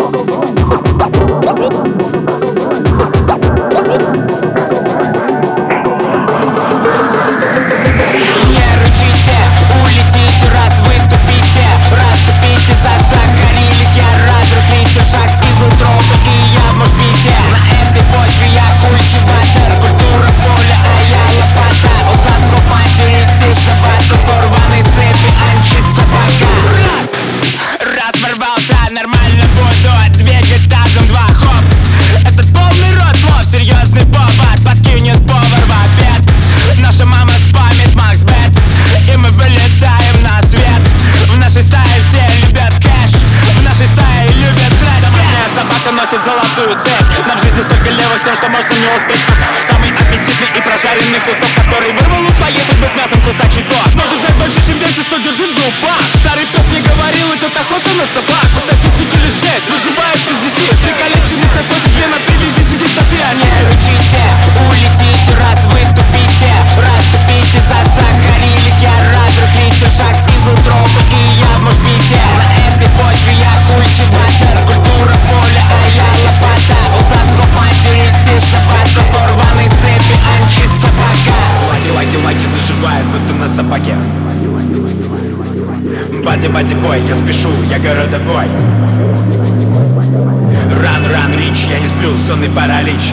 Золотую цепь. Нам в жизни столько левых тем, что можно не успеть. Самый аппетитный и прожаренный кусок, который вырвал у своей судьбы с мясом кусачий дос. Сможешь жать больше, чем весишь, что держи в зубах. Старый пес мне говорил, идет охота на собак. По статистике лишь 6 выживает из 10. 3 калеченных на способ на привязи сидит на пьяне. Не рычите, улетите, раз вы тупите. Расступите, засахарились, я разрухлите. Шаг из утробы и я в мушпите. На этой почве я культиватор. Культура поля, а я лопата. У сосков матери тишновато. Сорванный с цепи анчит собака. Лаки заживает, будто на собаке. Бади-бой, я спешу, я городовой. Ран, рич, я не сплю, сонный паралич.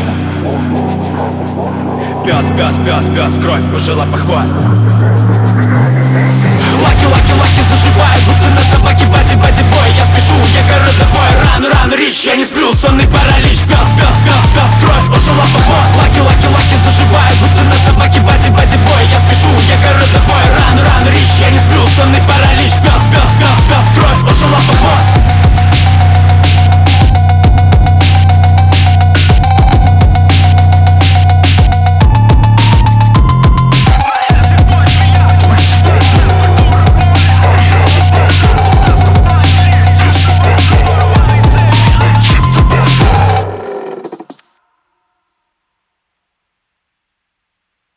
Пес, кровь ужила по хвост. Лаки заживает, будто на собаке. Бади-бой, я спешу, я городовой. Ран, рич, я не сплю, сонный паралич. Пес, кровь ужила по хвост.